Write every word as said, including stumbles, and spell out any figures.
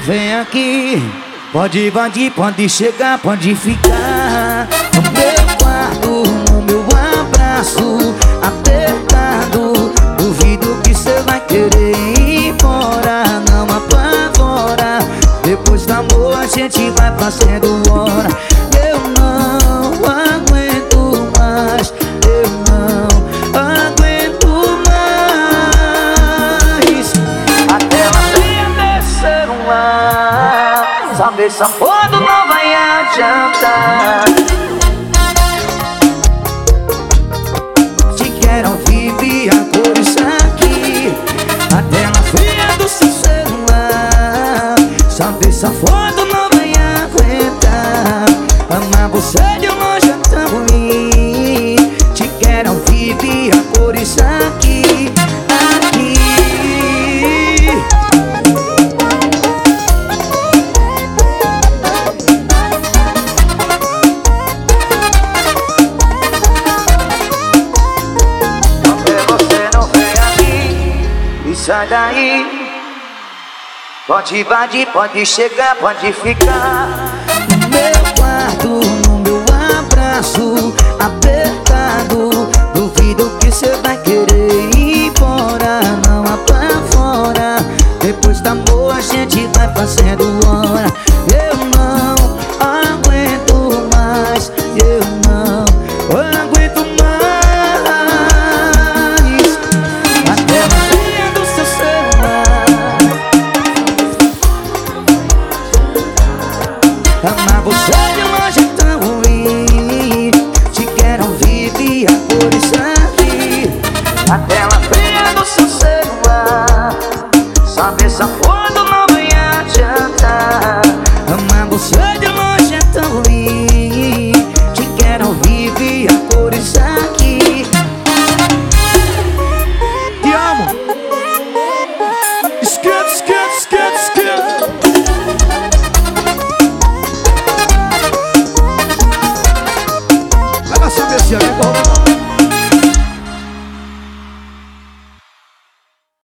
vem aqui. Pode invadir, pode chegar, pode ficar no meu quarto, no meu abraço apertado. Duvido que cê vai querer ir embora, não apavora. Depois do amor a gente vai fazendo hora. Eu não aguento mais, eu não aguento mais. Até ela venha descer um ar, saber safado não vai adiantar. Se quer ao vivo e a cores aqui, a tela fria do seu celular. Saber safado não vai aguentar. Amar você de longe é tão ruim. Te quero ao vivo e a cores aqui, aqui. Sai daí. Pode invadir, pode chegar, pode ficar no meu quarto, no meu abraço apertado. Duvido que cê vai querer ir embora, não apavora. Depois do amor a gente vai fazendo hora. Eu